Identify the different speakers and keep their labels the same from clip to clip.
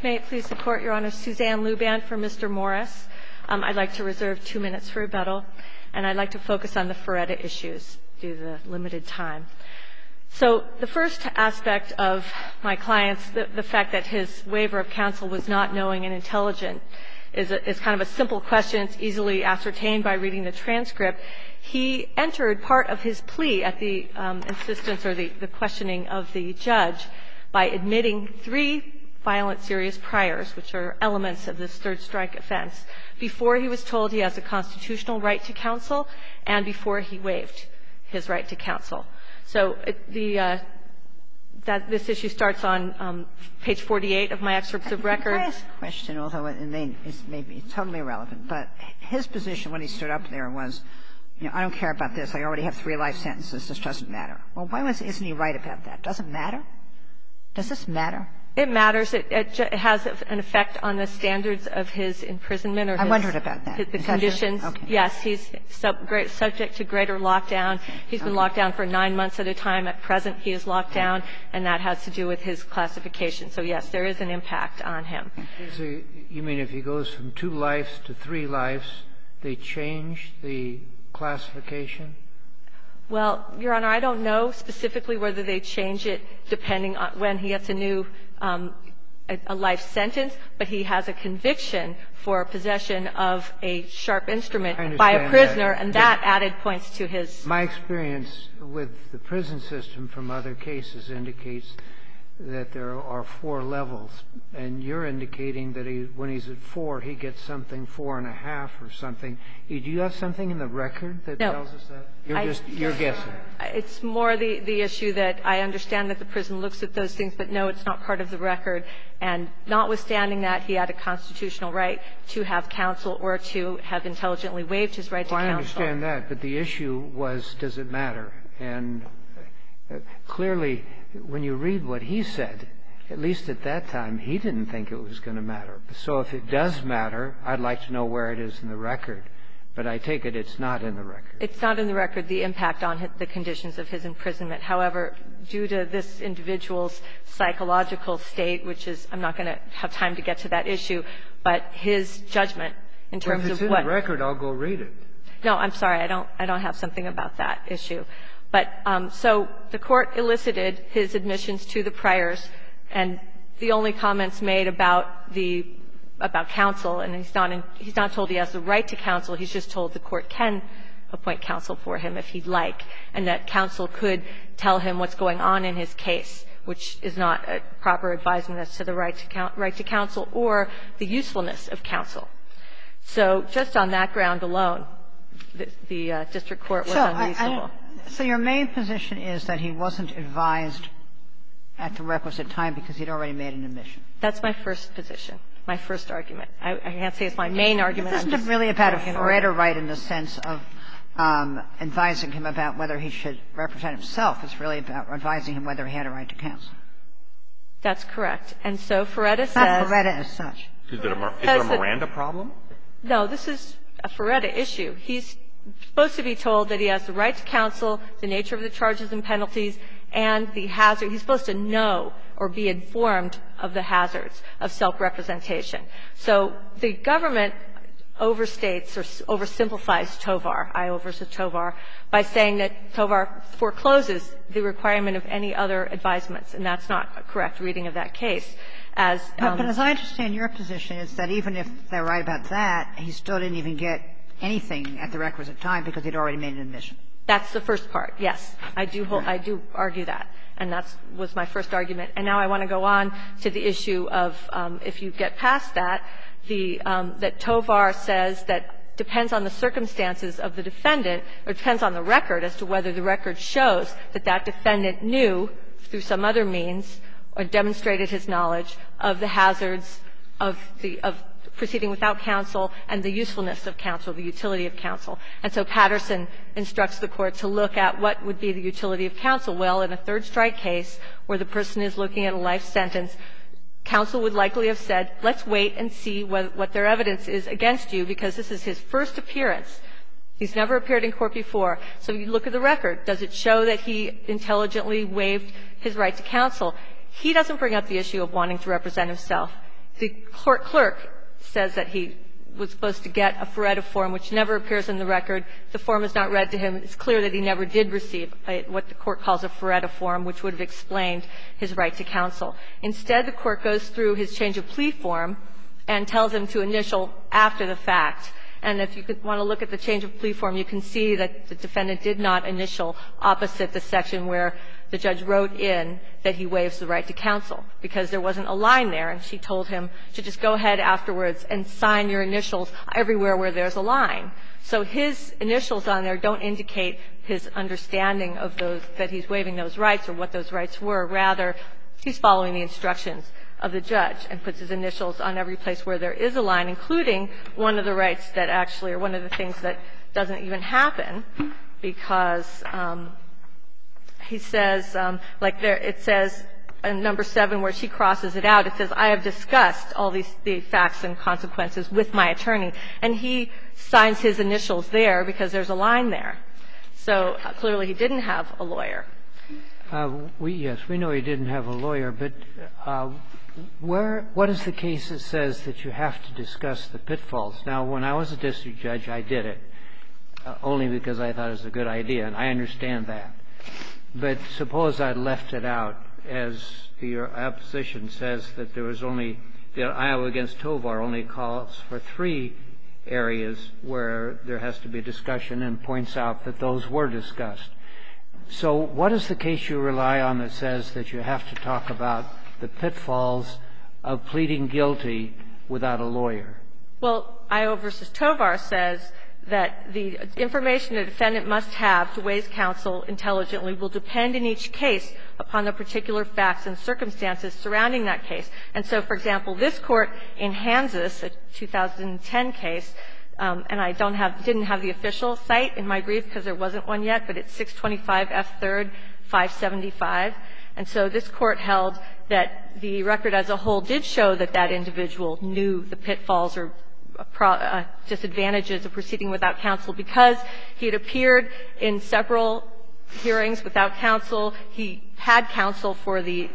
Speaker 1: May it please the Court, Your Honor, Suzanne Luban for Mr. Morris. I'd like to reserve 2 minutes for rebuttal, and I'd like to focus on the Ferretta issues due to the limited time. So the first aspect of my client's, the fact that his waiver of counsel was not knowing and intelligent is kind of a simple question. It's easily ascertained by reading the transcript. He entered part of his plea at the insistence or the questioning of the judge by admitting 3 violent serious priors, which are elements of this third strike offense, before he was told he has a constitutional right to counsel and before he waived his right to counsel. So this issue starts on page 48 of my excerpts of record.
Speaker 2: Can I ask a question, although it may be totally irrelevant, but his position when he stood up there was, you know, I don't care about this. I already have 3 life sentences. This doesn't matter. Well, why isn't he right about that? Does it matter? Does this matter?
Speaker 1: It matters. It has an effect on the standards of his imprisonment or his.
Speaker 2: I wondered about that.
Speaker 1: The conditions.
Speaker 2: Okay.
Speaker 1: Yes, he's subject to greater lockdown. He's been locked down for 9 months at a time. At present, he is locked down, and that has to do with his classification. So, yes, there is an impact on him.
Speaker 3: So you mean if he goes from 2 lives to 3 lives, they change the classification?
Speaker 1: Well, Your Honor, I don't know specifically whether they change it depending on when he gets a new a life sentence, but he has a conviction for possession of a sharp instrument by a prisoner, and that added points to his.
Speaker 3: My experience with the prison system from other cases indicates that there are 4 levels, and you're indicating that when he's at 4, he gets something 4.5 or something. Do you have something in the record that tells us that? You're guessing.
Speaker 1: It's more the issue that I understand that the prison looks at those things, but no, it's not part of the record. And notwithstanding that, he had a constitutional right to have counsel or to have intelligently waived his right to counsel.
Speaker 3: Well, I understand that, but the issue was, does it matter? And clearly, when you read what he said, at least at that time, he didn't think it was going to matter. So if it does matter, I'd like to know where it is in the record. But I take it it's not in the record.
Speaker 1: It's not in the record, the impact on the conditions of his imprisonment. However, due to this individual's psychological state, which is, I'm not going to have time to get to that issue, but his judgment in terms of what.
Speaker 3: If it's in the record, I'll go read it.
Speaker 1: No, I'm sorry. I don't have something about that issue. But so the Court elicited his admissions to the priors, and the only comments made about counsel, and he's not told he has the right to counsel. He's just told the Court can appoint counsel for him if he'd like, and that counsel could tell him what's going on in his case, which is not a proper advisement as to the right to counsel or the usefulness of counsel. So just on that ground alone, the district court was unreasonable.
Speaker 2: So your main position is that he wasn't advised at the requisite time because he'd already made an admission.
Speaker 1: That's my first position, my first argument. I can't say it's my main argument.
Speaker 2: This isn't really about a Ferretta right in the sense of advising him about whether he should represent himself. It's really about advising him whether he had a right to counsel.
Speaker 1: That's correct. And so Ferretta says.
Speaker 2: Not Ferretta as such.
Speaker 4: Is there a Miranda problem?
Speaker 1: No, this is a Ferretta issue. He's supposed to be told that he has the right to counsel, the nature of the charges and penalties, and the hazard. He's supposed to know or be informed of the hazards of self-representation. So the government overstates or oversimplifies Tovar, Iowa versus Tovar, by saying that Tovar forecloses the requirement of any other advisements, and that's not a correct reading of that case. But
Speaker 2: as I understand your position, it's that even if they're right about that, he still didn't even get anything at the requisite time because he'd already made an admission.
Speaker 1: That's the first part, yes. I do argue that, and that was my first argument. And now I want to go on to the issue of, if you get past that, that Tovar says that depends on the circumstances of the defendant, or depends on the record as to whether the record shows that that defendant knew through some other means or demonstrated his knowledge of the hazards of proceeding without counsel and the usefulness of counsel, the utility of counsel. And so Patterson instructs the Court to look at what would be the utility of counsel. Well, in a third strike case where the person is looking at a life sentence, counsel would likely have said, let's wait and see what their evidence is against you, because this is his first appearance. He's never appeared in court before. So you look at the record. Does it show that he intelligently waived his right to counsel? He doesn't bring up the issue of wanting to represent himself. the court clerk says that he was supposed to get a Feretta form, which never appears in the record. The form is not read to him. It's clear that he never did receive what the court calls a Feretta form, which would have explained his right to counsel. Instead, the court goes through his change of plea form and tells him to initial after the fact. And if you want to look at the change of plea form, you can see that the defendant did not initial opposite the section where the judge wrote in that he waives the right to counsel, because there wasn't a line there, and she told him to just go ahead afterwards and sign your initials everywhere where there's a line. So his initials on there don't indicate his understanding of those, that he's waiving those rights or what those rights were. Rather, he's following the instructions of the judge and puts his initials on every place where there is a line, including one of the rights that actually are one of the things that doesn't even happen, because he says, like there, it says in number 7 where she crosses it out, it says, I have discussed all the facts and consequences with my attorney. And he signs his initials there because there's a line there. So clearly he didn't have a lawyer.
Speaker 3: Yes, we know he didn't have a lawyer, but what is the case that says that you have to discuss the pitfalls? Now, when I was a district judge, I did it, only because I thought it was a good idea, and I understand that. But suppose I left it out, as the opposition says that there was only, that Iowa against Tovar only calls for 3 areas where there has to be discussion and points out that those were discussed. So what is the case you rely on that says that you have to talk about the pitfalls of pleading guilty without a lawyer?
Speaker 1: Well, Iowa v. Tovar says that the information a defendant must have to waive counsel intelligently will depend in each case upon the particular facts and circumstances surrounding that case. And so, for example, this Court in Hansis, a 2010 case, and I didn't have the official cite in my brief because there wasn't one yet, but it's 625 F. 3rd, 575. And so this Court held that the record as a whole did show that that individual knew the pitfalls or disadvantages of proceeding without counsel because he had appeared in several hearings without counsel. He had counsel for the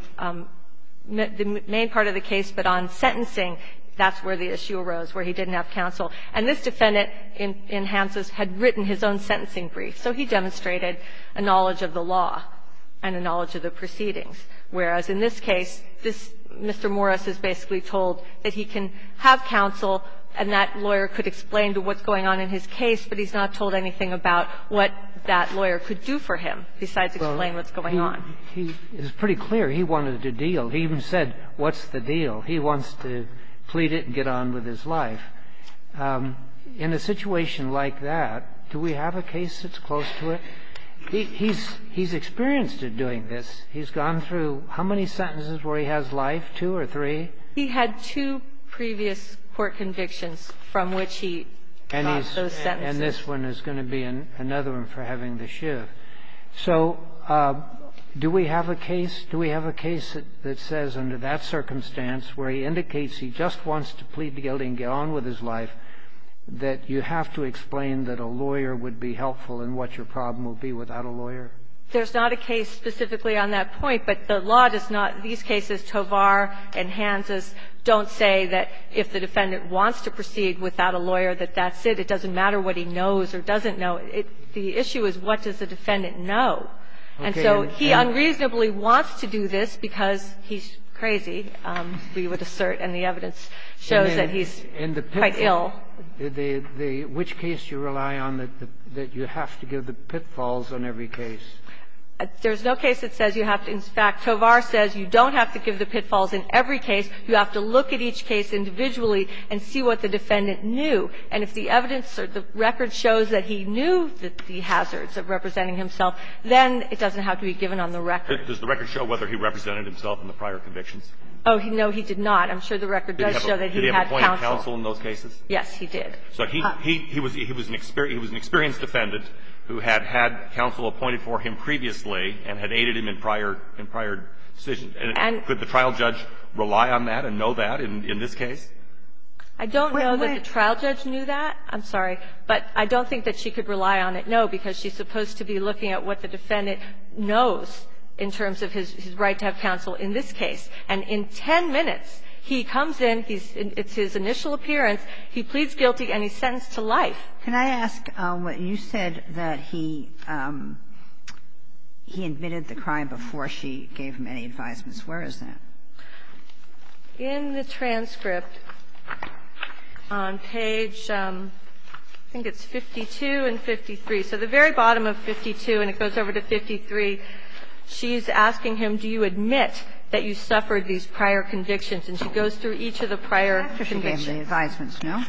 Speaker 1: main part of the case, but on sentencing, that's where the issue arose, where he didn't have counsel. And this defendant in Hansis had written his own sentencing brief, so he demonstrated a knowledge of the law and a knowledge of the proceedings. Whereas in this case, this Mr. Morris is basically told that he can have counsel and that lawyer could explain to what's going on in his case, but he's not told anything about what that lawyer could do for him besides explain what's going on.
Speaker 3: He is pretty clear. He wanted a deal. He even said, what's the deal? He wants to plead it and get on with his life. In a situation like that, do we have a case that's close to it? He's experienced at doing this. He's gone through how many sentences where he has life, 2 or 3?
Speaker 1: He had 2 previous court convictions from which he got those sentences.
Speaker 3: And this one is going to be another one for having the shiv. So do we have a case that says under that circumstance where he indicates he just wants to plead guilty and get on with his life, that you have to explain that a lawyer would be helpful and what your problem will be without a lawyer?
Speaker 1: There's not a case specifically on that point, but the law does not – these cases, Tovar and Hansis, don't say that if the defendant wants to proceed without a lawyer, that that's it. It doesn't matter what he knows or doesn't know. The issue is what does the defendant know. And so he unreasonably wants to do this because he's crazy, we would assert, and the evidence shows that he's quite ill.
Speaker 3: Which case do you rely on that you have to give the pitfalls on every case?
Speaker 1: There's no case that says you have to. In fact, Tovar says you don't have to give the pitfalls in every case. You have to look at each case individually and see what the defendant knew. And if the evidence or the record shows that he knew the hazards of representing himself, then it doesn't have to be given on the record.
Speaker 4: Does the record show whether he represented himself in the prior convictions?
Speaker 1: Oh, no, he did not. I'm sure the record does show that he had counsel.
Speaker 4: Did he have appointed counsel in those cases?
Speaker 1: Yes, he did.
Speaker 4: So he was an experienced defendant who had had counsel appointed for him previously and had aided him in prior decisions. And could the trial judge rely on that and know that in this case?
Speaker 1: I don't know that the trial judge knew that. I'm sorry. But I don't think that she could rely on it, no, because she's supposed to be looking at what the defendant knows in terms of his right to have counsel in this case. And in 10 minutes, He comes in, it's his initial appearance, he pleads guilty, and he's sentenced to life.
Speaker 2: Can I ask, you said that he admitted the crime before she gave him any advisements. Where is that?
Speaker 1: In the transcript on page, I think it's 52 and 53. So the very bottom of 52, and it goes over to 53, she's asking him, do you admit that you suffered these prior convictions? And she goes through each of the prior convictions.
Speaker 2: After she gave him the advisements, no?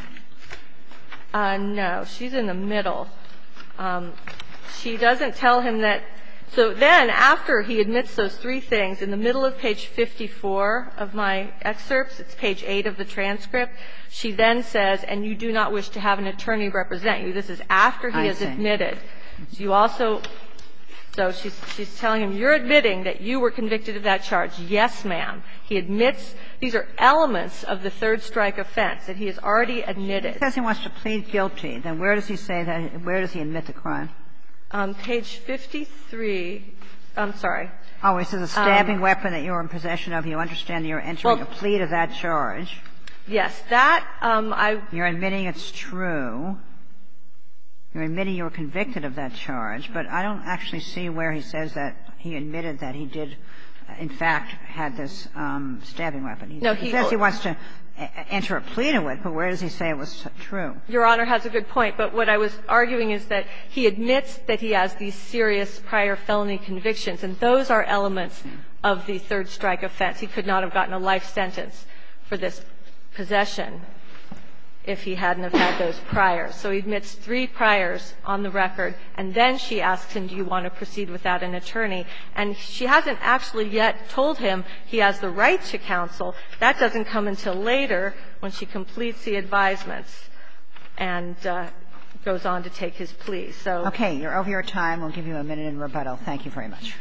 Speaker 1: No. She's in the middle. She doesn't tell him that. So then, after he admits those three things, in the middle of page 54 of my excerpts, it's page 8 of the transcript, she then says, and you do not wish to have an attorney represent you. This is after he has admitted. So you also – so she's telling him, you're admitting that you were convicted of that charge. Yes, ma'am. He admits – these are elements of the third strike offense that he has already admitted.
Speaker 2: He says he wants to plead guilty. Then where does he say that – where does he admit the crime?
Speaker 1: On page 53 – I'm sorry.
Speaker 2: Oh, he says a stabbing weapon that you were in possession of. You understand you're entering a plea to that charge.
Speaker 1: Yes. That
Speaker 2: You're admitting it's true. You're admitting you were convicted of that charge. But I don't actually see where he says that he admitted that he did, in fact, had this stabbing weapon. He says he wants to enter a plea to it, but where does he say it was true?
Speaker 1: Your Honor has a good point. But what I was arguing is that he admits that he has these serious prior felony convictions, and those are elements of the third strike offense. He could not have gotten a life sentence for this possession if he hadn't have had those priors. So he admits 3 priors on the record, and then she asks him, do you want to proceed without an attorney? And she hasn't actually yet told him he has the right to counsel. That doesn't come until later when she completes the advisements and goes on to take his plea. So
Speaker 2: okay, you're over your time. We'll give you a minute in rebuttal. Thank you very much.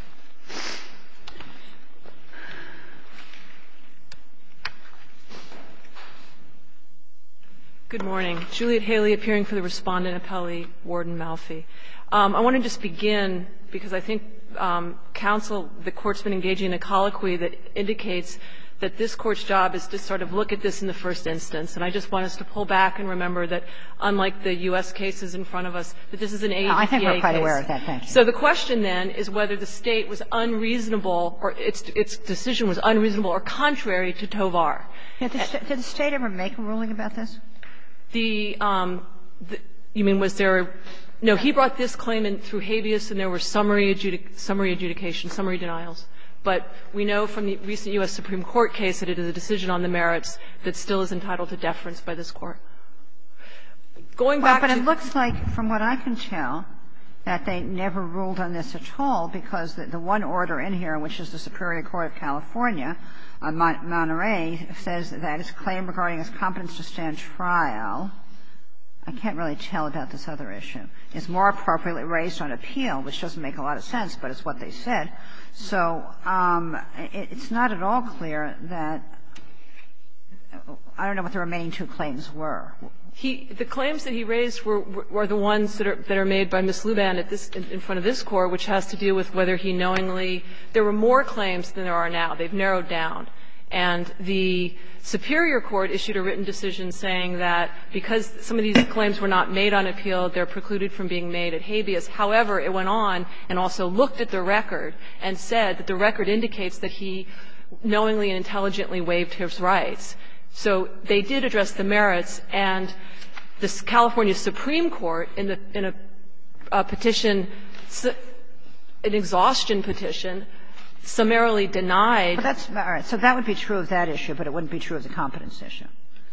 Speaker 5: Good morning. Juliet Haley, appearing for the Respondent Appellee, Warden Malfi. I want to just begin, because I think counsel, the Court's been engaging in a colloquy that indicates that this Court's job is to sort of look at this in the first instance. And I just want us to pull back and remember that, unlike the U.S. cases in front of us, that this is an ADPA case.
Speaker 2: I think we're quite aware of that. Thank you.
Speaker 5: So the question, then, is whether the State was unreasonable or its decision was unreasonable or contrary to Tovar.
Speaker 2: Did the State ever make a ruling about this?
Speaker 5: You mean, was there – no, he brought this claim in through habeas, and there were summary adjudication, summary denials. But we know from the recent U.S. Supreme Court case that it is a decision on the merits that still is entitled to deference by this Court. Going back to –
Speaker 2: But it looks like, from what I can tell, that they never ruled on this at all, because the one order in here, which is the Superior Court of California, Monterey, says that his claim regarding his competence to stand trial – I can't really tell about this other issue – is more appropriately raised on appeal, which doesn't make a lot of sense, but it's what they said. So it's not at all clear that – I don't know what the remaining 2 claims were.
Speaker 5: The claims that he raised were the ones that are made by Ms. Luban at this in front of this Court, which has to deal with whether he knowingly – there were more claims than there are now. They've narrowed down. And the Superior Court issued a written decision saying that because some of these claims were not made on appeal, they're precluded from being made at habeas. However, it went on and also looked at the record and said that the record indicates that he knowingly and intelligently waived his rights. So they did address the merits, and the California Supreme Court, in a petition, an exhaustion petition, summarily denied.
Speaker 2: But that's all right. So that would be true of that issue, but it wouldn't be true of the competence issue.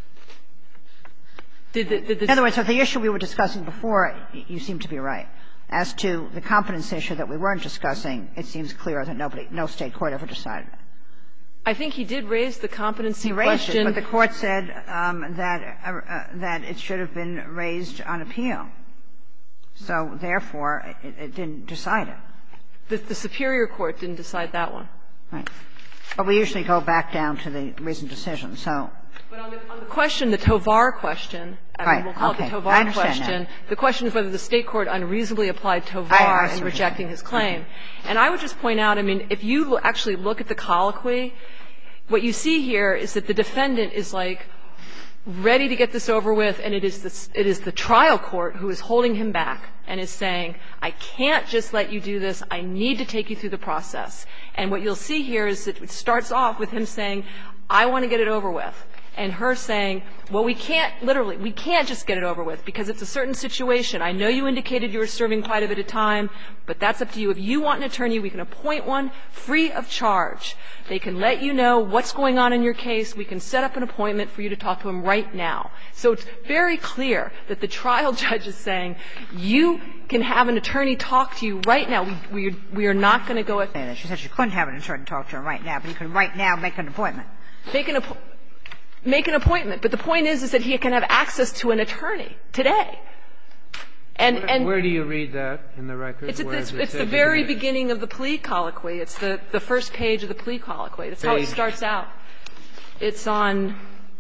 Speaker 2: In other words, so the issue we were discussing before, you seem to be right. As to the competence issue that we weren't discussing, it seems clear that no State court ever decided it.
Speaker 5: I think he did raise the competency question.
Speaker 2: He raised it, but the Court said that it should have been raised on appeal. So, therefore, it didn't decide it.
Speaker 5: The Superior Court didn't decide that one.
Speaker 2: Right. But we usually go back down to the recent decision, so.
Speaker 5: But on the question, the Tovar question, and we'll call it the Tovar question, the question is whether the State court unreasonably applied Tovar in rejecting his claim. And I would just point out, I mean, if you actually look at the colloquy, what you see here is that the defendant is like ready to get this over with, and it is the trial court who is holding him back and is saying, I can't just let you do this. I need to take you through the process. And what you'll see here is that it starts off with him saying, I want to get it over with. And her saying, well, we can't just get it over with because it's a certain situation. I know you indicated you were serving quite a bit of time, but that's up to you. If you want an attorney, we can appoint one free of charge. They can let you know what's going on in your case. We can set up an appointment for you to talk to him right now. So it's very clear that the trial judge is saying, you can have an attorney talk to you right now. We are not going to go at that.
Speaker 2: She said she couldn't have an attorney talk to her right now, but you can right now make an appointment.
Speaker 5: Make an appointment. But the point is that he can have access to an attorney today. And
Speaker 3: where do you read that in the record?
Speaker 5: It's the very beginning of the plea colloquy. It's the first page of the plea colloquy. That's how it starts out. It's on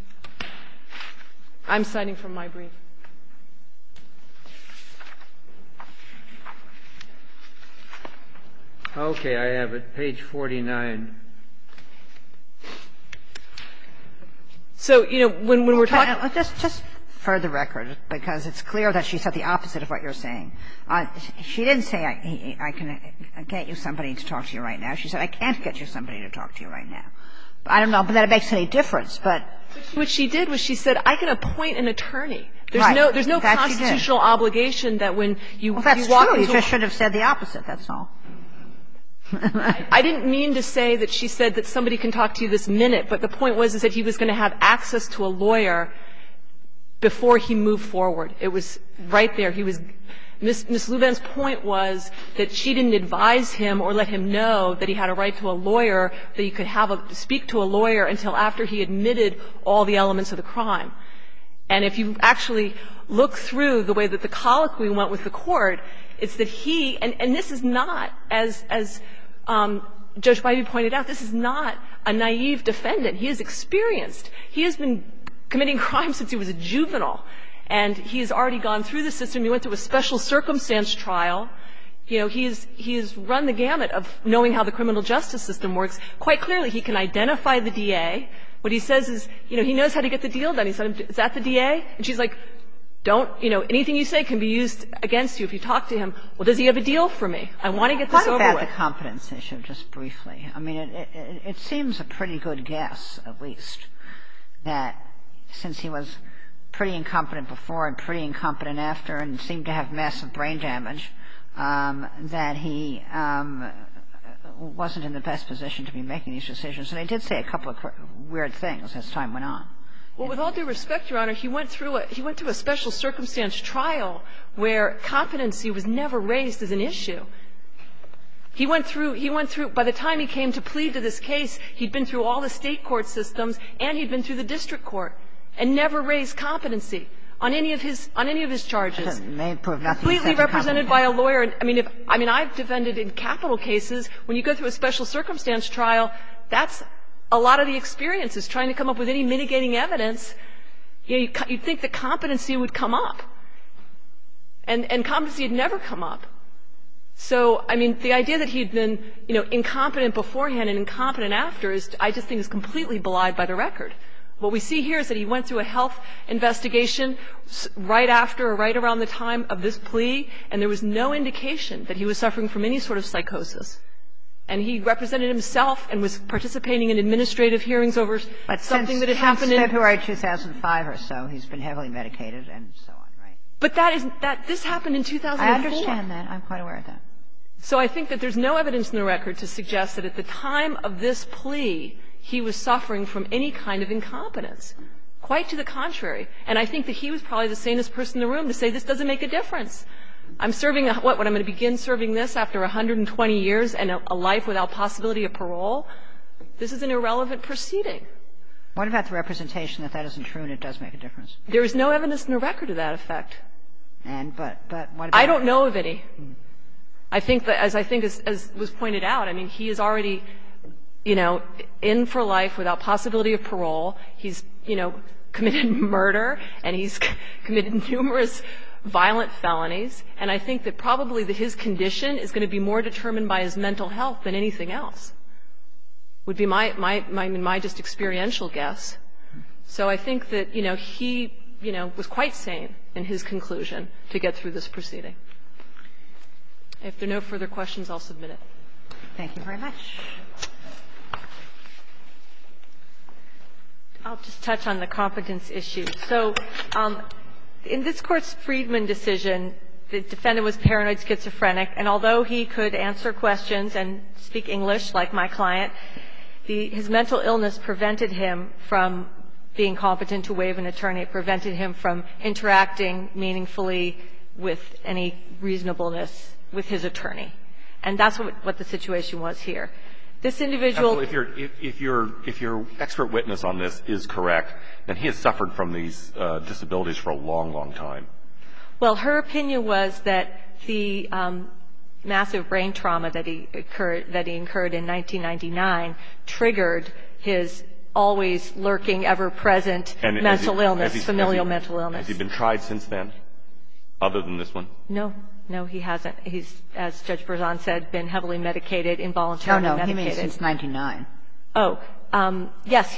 Speaker 5: – I'm citing from my brief.
Speaker 3: Okay, I have it. Page 49.
Speaker 5: So, you know, when we're talking –
Speaker 2: Just for the record, because it's clear that she said the opposite of what you're saying. She didn't say I can get you somebody to talk to you right now. She said I can't get you somebody to talk to you right now. I don't know, but that makes any difference. But
Speaker 5: what she did was she said I can appoint an attorney. There's no constitutional obligation that when you walk into a –
Speaker 2: Well, that's true. You just should have said the opposite. That's all.
Speaker 5: I didn't mean to say that she said that somebody can talk to you this minute, but the point was is that he was going to have access to a lawyer before he moved forward. It was right there. He was Ms. Luban's point was that she didn't advise him or let him know that he had a right to a lawyer, that he could speak to a lawyer until after he admitted all the elements of the crime. And if you actually look through the way that the colloquy went with the court, it's that he – and this is not, as Judge Bybee pointed out, this is not a naive defendant. He is experienced. He has been committing crimes since he was a juvenile, and he has already gone through the system. He went through a special circumstance trial. You know, he has run the gamut of knowing how the criminal justice system works. Quite clearly, he can identify the DA. What he says is, you know, he knows how to get the deal done. He said, is that the DA? And she's like, don't, you know, anything you say can be used against you if you talk to him. Well, does he have a deal for me? I want to get this over with.
Speaker 2: What about the competence issue, just briefly? I mean, it seems a pretty good guess, at least, that since he was pretty incompetent before and pretty incompetent after and seemed to have massive brain damage, that he wasn't in the best position to be making these decisions. And he did say a couple of weird things as time went on.
Speaker 5: Well, with all due respect, Your Honor, he went through a special circumstance trial where competency was never raised as an issue. He went through by the time he came to plead to this case, he'd been through all the state court systems and he'd been through the district court and never raised competency on any of his charges. Completely represented by a lawyer. I mean, I've defended in capital cases, when you go through a special circumstance trial, that's a lot of the experience is trying to come up with any mitigating evidence. You know, you'd think that competency would come up. And competency had never come up. So, I mean, the idea that he'd been, you know, incompetent beforehand and incompetent after is, I just think, is completely belied by the record. What we see here is that he went through a health investigation right after or right around the time of this plea, and there was no indication that he was suffering from any sort of psychosis. And he represented himself and was participating in administrative hearings over something that had happened in
Speaker 2: February 2005 or so. He's been heavily medicated and so on, right?
Speaker 5: But this happened in 2004.
Speaker 2: I understand that. I'm quite aware of that.
Speaker 5: So I think that there's no evidence in the record to suggest that at the time of this plea, he was suffering from any kind of incompetence. Quite to the contrary. And I think that he was probably the sanest person in the room to say this doesn't make a difference. I'm serving when I'm going to begin serving this after 120 years and a life without possibility of parole, this is an irrelevant proceeding.
Speaker 2: What about the representation that that isn't true and it does make a difference?
Speaker 5: There is no evidence in the record to that effect.
Speaker 2: But what about?
Speaker 5: I don't know of any. I think that, as was pointed out, I mean, he is already, you know, in for life without possibility of parole. He's, you know, committed murder and he's committed numerous violent felonies. And I think that probably his condition is going to be more determined by his mental health than anything else. would be my just experiential guess. So I think that, he, was quite sane in his conclusion to get through this proceeding. If there are no further questions, I'll submit it.
Speaker 2: Thank you very much.
Speaker 1: I'll just touch on the competence issue. So in this Court's Friedman decision, the defendant was paranoid schizophrenic, and although he could answer questions and speak English like my client, his mental illness prevented him from being competent to waive an attorney. It prevented him from interacting meaningfully with any reasonableness with his attorney. And that's what the situation was here. This individual
Speaker 4: – If your expert witness on this is correct, then he has suffered from these disabilities for a long, long time.
Speaker 1: Well, her opinion was that the massive brain trauma that he incurred in 1999 triggered his always lurking, ever-present mental illness, familial mental illness.
Speaker 4: Has he been tried since then, other than this one?
Speaker 1: No. No, he hasn't. He's, as Judge Berzon said, been heavily medicated, involuntarily medicated.
Speaker 2: No, he means since 99.
Speaker 1: Oh, yes,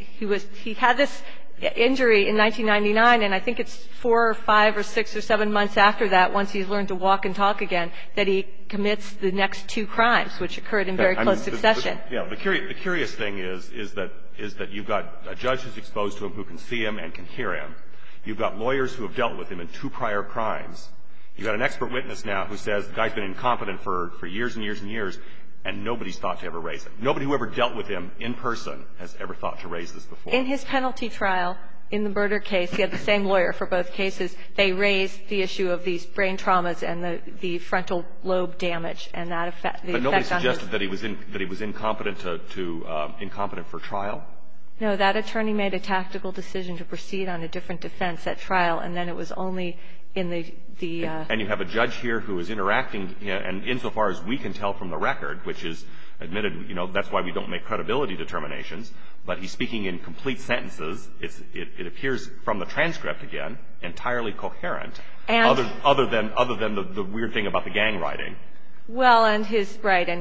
Speaker 1: he had this injury in 1999, and I think it's 4 or 5 or 6 or 7 months after that, once he's learned to walk and talk again, that he commits the next 2 crimes, which occurred in very close succession.
Speaker 4: The curious thing is that you've got a judge who's exposed to him who can see him and can hear him. You've got lawyers who have dealt with him in 2 prior crimes. You've got an expert witness now who says the guy's been incompetent for years and years and years, and nobody's thought to ever raise it. Nobody who ever dealt with him in person has ever thought to raise this before.
Speaker 1: In his penalty trial, in the murder case, he had the same lawyer for both cases. They raised the issue of these brain traumas and the frontal lobe damage and that effect.
Speaker 4: But nobody suggested that he was incompetent incompetent for trial?
Speaker 1: No, that attorney made a tactical decision to proceed on a different defense at trial, and then it was only in the And
Speaker 4: you have a judge here who is interacting, and insofar as we can tell from the record, which is admitted, that's why we don't make credibility determinations, but he's speaking in complete sentences. It appears from the transcript, again, entirely coherent,
Speaker 1: and
Speaker 4: other than the weird thing about the gang writing.
Speaker 1: Well, and his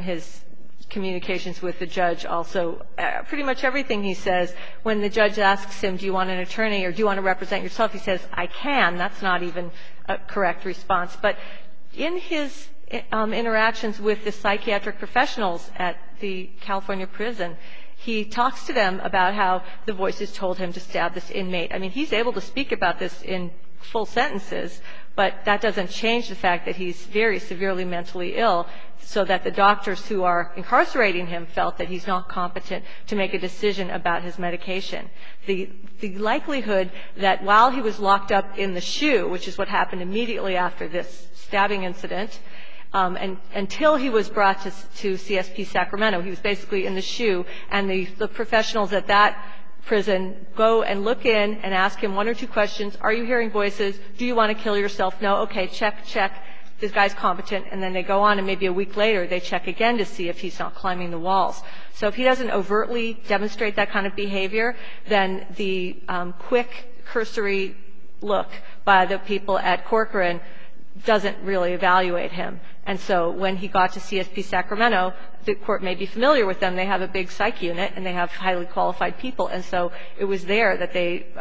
Speaker 1: communications with the judge also, pretty much everything he says, when the judge asks him, do you want an attorney or do you want to represent yourself, he says, I can. That's not even a correct response. But in his interactions with the psychiatric professionals at the California prison, he talks to them about how the voices told him to stab this inmate. I mean, he's able to speak about this in full sentences, but that doesn't change the fact that he's very severely mentally ill, so that the doctors who are incarcerating him felt that he's not competent to make a decision about his medication. The likelihood that while he was locked up in the SHU, which is what happened immediately after this stabbing incident, and until he was brought to CSP Sacramento, he was basically in the SHU, and the professionals at that prison go and look in and ask him 1 or 2 questions. Are you hearing voices? Do you want to kill yourself? No. Okay, check. This guy's competent. And then they go on, and maybe a week later they check again to see if he's not climbing the walls. So if he doesn't overtly demonstrate that kind of behavior, then the quick, cursory look by the people at Corcoran doesn't really evaluate him. And so when he got to CSP Sacramento, the court may be familiar with them. They have a big psych unit, and they have highly qualified people. And so it was there that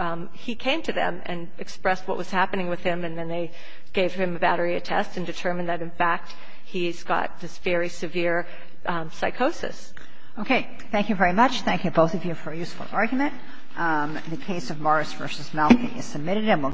Speaker 1: he came to them and expressed what was happening with him, and then they gave him a battery test and determined that, in fact, he's got this very severe psychosis.
Speaker 2: Okay. Thank you very much. Thank you, both of you, for a useful argument. The case of Morris v. Malfi is submitted, and we'll